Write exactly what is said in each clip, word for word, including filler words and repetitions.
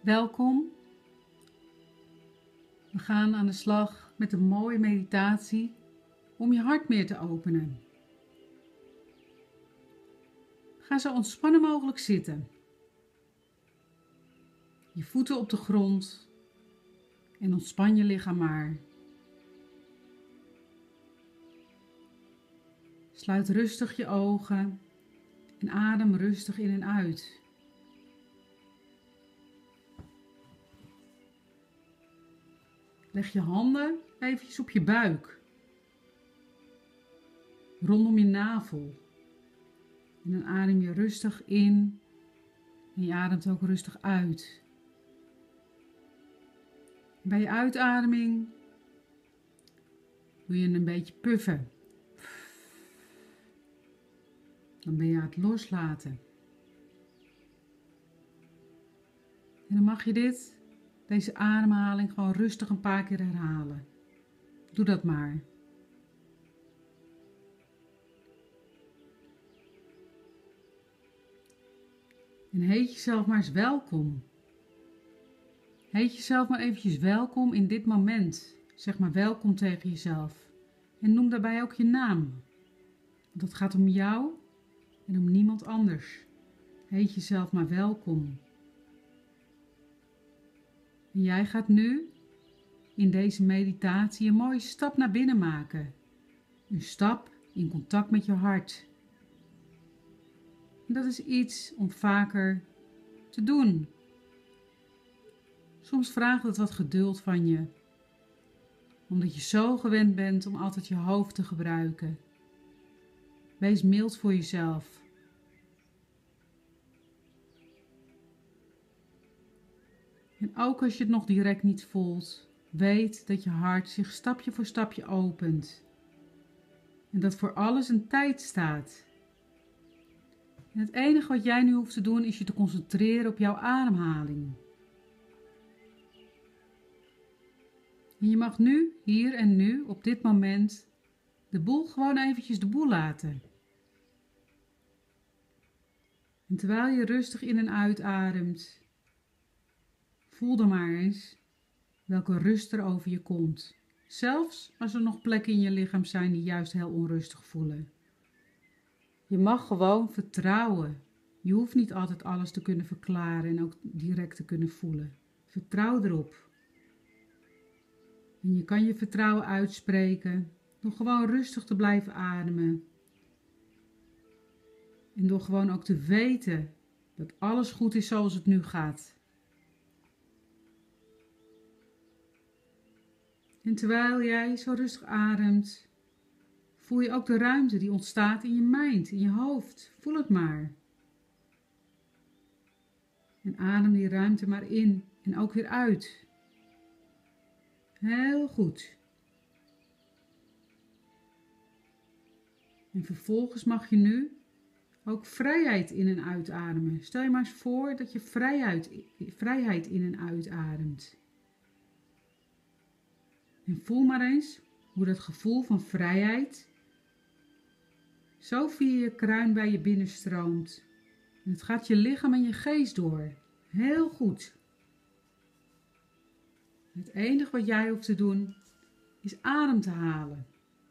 Welkom. We gaan aan de slag met een mooie meditatie om je hart meer te openen. Ga zo ontspannen mogelijk zitten. Je voeten op de grond en ontspan je lichaam maar. Sluit rustig je ogen en adem rustig in en uit. Leg je handen eventjes op je buik, rondom je navel. En dan adem je rustig in en je ademt ook rustig uit. Bij je uitademing doe je een beetje puffen. Dan ben je aan het loslaten. En dan mag je dit, deze ademhaling gewoon rustig een paar keer herhalen. Doe dat maar. En heet jezelf maar eens welkom. Heet jezelf maar eventjes welkom in dit moment. Zeg maar welkom tegen jezelf. En noem daarbij ook je naam. Want het gaat om jou en om niemand anders. Heet jezelf maar welkom. En jij gaat nu in deze meditatie een mooie stap naar binnen maken. Een stap in contact met je hart. En dat is iets om vaker te doen. Soms vraagt het wat geduld van je. Omdat je zo gewend bent om altijd je hoofd te gebruiken. Wees mild voor jezelf. En ook als je het nog direct niet voelt, weet dat je hart zich stapje voor stapje opent. En dat voor alles een tijd staat. En het enige wat jij nu hoeft te doen is je te concentreren op jouw ademhaling. En je mag nu, hier en nu, op dit moment, de boel gewoon eventjes de boel laten. En terwijl je rustig in en uitademt, voel dan maar eens welke rust er over je komt. Zelfs als er nog plekken in je lichaam zijn die juist heel onrustig voelen. Je mag gewoon vertrouwen. Je hoeft niet altijd alles te kunnen verklaren en ook direct te kunnen voelen. Vertrouw erop. En je kan je vertrouwen uitspreken door gewoon rustig te blijven ademen. En door gewoon ook te weten dat alles goed is zoals het nu gaat. En terwijl jij zo rustig ademt, voel je ook de ruimte die ontstaat in je mind, in je hoofd. Voel het maar. En adem die ruimte maar in en ook weer uit. Heel goed. En vervolgens mag je nu ook vrijheid in en uitademen. Stel je maar eens voor dat je vrijheid, vrijheid in en uitademt. En voel maar eens hoe dat gevoel van vrijheid zo via je kruin bij je binnenstroomt. En het gaat je lichaam en je geest door. Heel goed. Het enige wat jij hoeft te doen is adem te halen.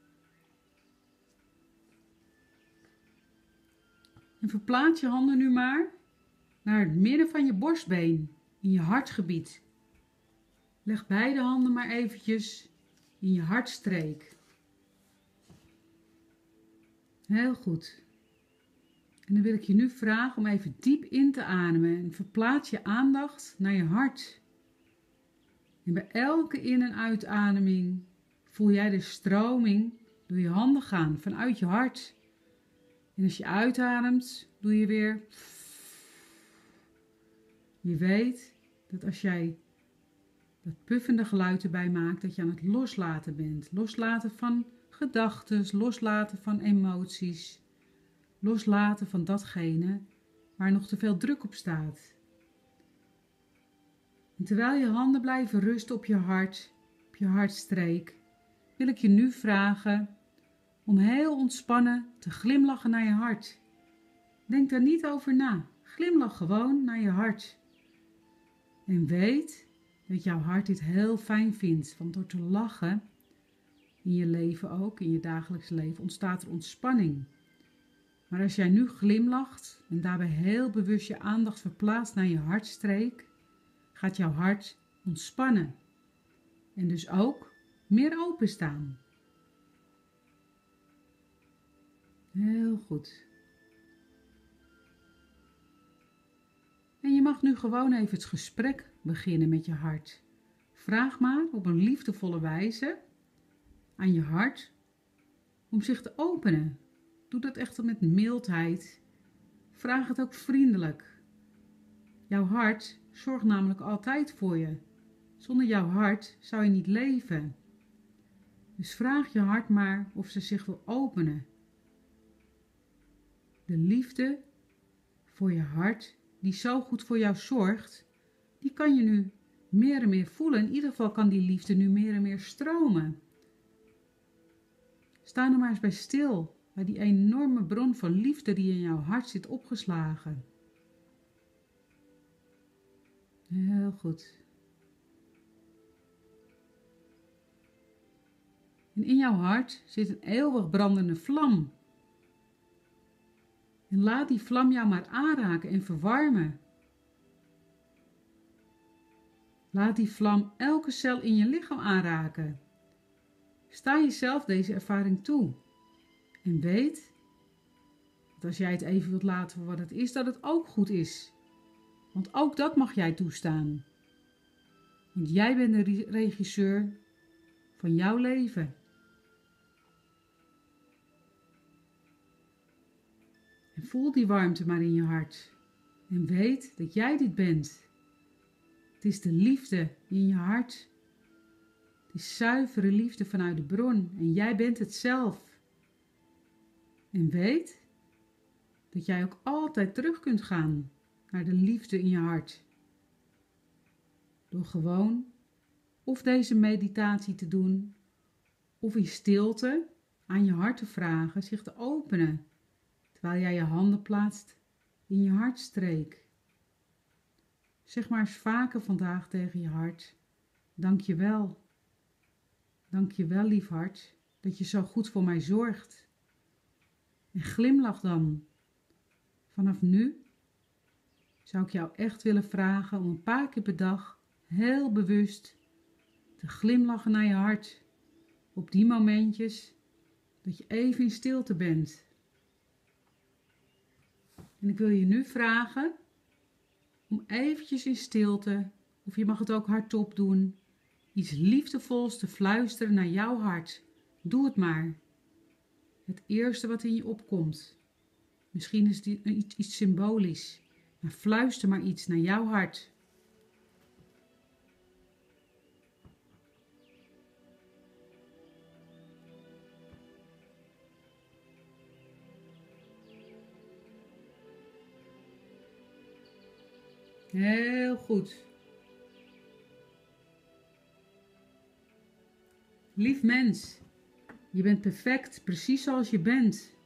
En verplaats je handen nu maar naar het midden van je borstbeen, in je hartgebied. Leg beide handen maar eventjes in je hartstreek. Heel goed. En dan wil ik je nu vragen om even diep in te ademen en verplaats je aandacht naar je hart. En bij elke in- en uitademing voel jij de stroming door je handen gaan vanuit je hart. En als je uitademt, doe je weer. Je weet dat als jij dat puffende geluid erbij maakt, dat je aan het loslaten bent. Loslaten van gedachten, loslaten van emoties. Loslaten van datgene waar nog te veel druk op staat. En terwijl je handen blijven rusten op je hart, op je hartstreek, wil ik je nu vragen om heel ontspannen te glimlachen naar je hart. Denk daar niet over na. Glimlach gewoon naar je hart. En weet dat jouw hart dit heel fijn vindt, want door te lachen, in je leven ook, in je dagelijks leven, ontstaat er ontspanning. Maar als jij nu glimlacht en daarbij heel bewust je aandacht verplaatst naar je hartstreek, gaat jouw hart ontspannen en dus ook meer openstaan. Heel goed. En je mag nu gewoon even het gesprek beginnen met je hart. Vraag maar op een liefdevolle wijze aan je hart om zich te openen. Doe dat echt met mildheid. Vraag het ook vriendelijk. Jouw hart zorgt namelijk altijd voor je. Zonder jouw hart zou je niet leven. Dus vraag je hart maar of ze zich wil openen. De liefde voor je hart, die zo goed voor jou zorgt, die kan je nu meer en meer voelen. In ieder geval kan die liefde nu meer en meer stromen. Sta er maar eens bij stil, bij die enorme bron van liefde die in jouw hart zit opgeslagen. Heel goed. En in jouw hart zit een eeuwig brandende vlam. En laat die vlam jou maar aanraken en verwarmen. Laat die vlam elke cel in je lichaam aanraken. Sta jezelf deze ervaring toe. En weet dat als jij het even wilt laten voor wat het is, dat het ook goed is. Want ook dat mag jij toestaan. Want jij bent de regisseur van jouw leven. En voel die warmte maar in je hart. En weet dat jij dit bent. Het is de liefde in je hart. Het is zuivere liefde vanuit de bron. En jij bent het zelf. En weet dat jij ook altijd terug kunt gaan naar de liefde in je hart. Door gewoon of deze meditatie te doen, of in stilte aan je hart te vragen zich te openen, terwijl jij je handen plaatst in je hartstreek. Zeg maar eens vaker vandaag tegen je hart: dank je wel. Dank je wel, lief hart, dat je zo goed voor mij zorgt. En glimlach dan. Vanaf nu zou ik jou echt willen vragen om een paar keer per dag heel bewust te glimlachen naar je hart. Op die momentjes dat je even in stilte bent. En ik wil je nu vragen om eventjes in stilte, of je mag het ook hardop doen, iets liefdevols te fluisteren naar jouw hart. Doe het maar. Het eerste wat in je opkomt. Misschien is het iets, iets symbolisch. Maar fluister maar iets naar jouw hart. Heel goed. Lief mens, je bent perfect, precies zoals je bent.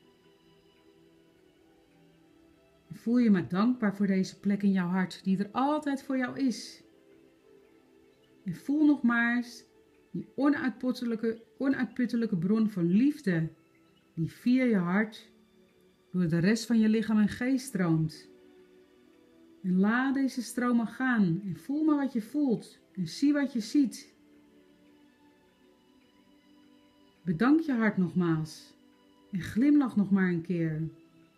Voel je maar dankbaar voor deze plek in jouw hart, die er altijd voor jou is. En voel nog maar eens die onuitputtelijke, onuitputtelijke bron van liefde, die via je hart door de rest van je lichaam en geest stroomt. En laat deze stromen gaan en voel maar wat je voelt en zie wat je ziet. Bedank je hart nogmaals en glimlach nog maar een keer.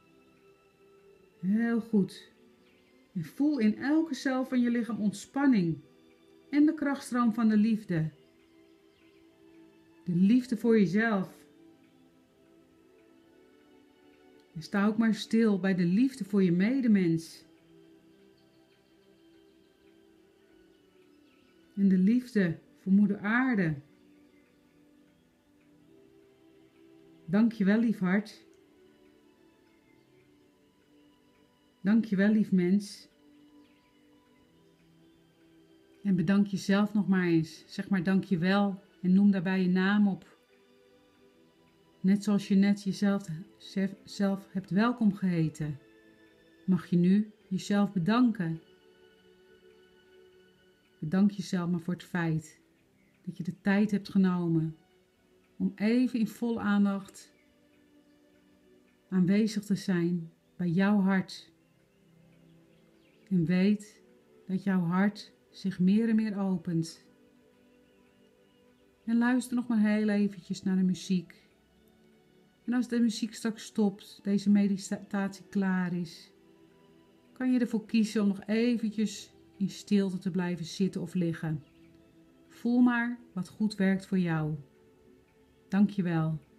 Heel goed. En voel in elke cel van je lichaam ontspanning en de krachtstroom van de liefde. De liefde voor jezelf. En sta ook maar stil bij de liefde voor je medemens. En de liefde voor moeder aarde. Dank je wel, lief hart. Dank je wel, lief mens. En bedank jezelf nog maar eens. Zeg maar dank je wel en noem daarbij je naam op. Net zoals je net jezelf zelf hebt welkom geheten, mag je nu jezelf bedanken. Bedank jezelf maar voor het feit dat je de tijd hebt genomen om even in volle aandacht aanwezig te zijn bij jouw hart. En weet dat jouw hart zich meer en meer opent. En luister nog maar heel eventjes naar de muziek. En als de muziek straks stopt, deze meditatie klaar is, kan je ervoor kiezen om nog eventjes in stilte te blijven zitten of liggen. Voel maar wat goed werkt voor jou. Dank je wel.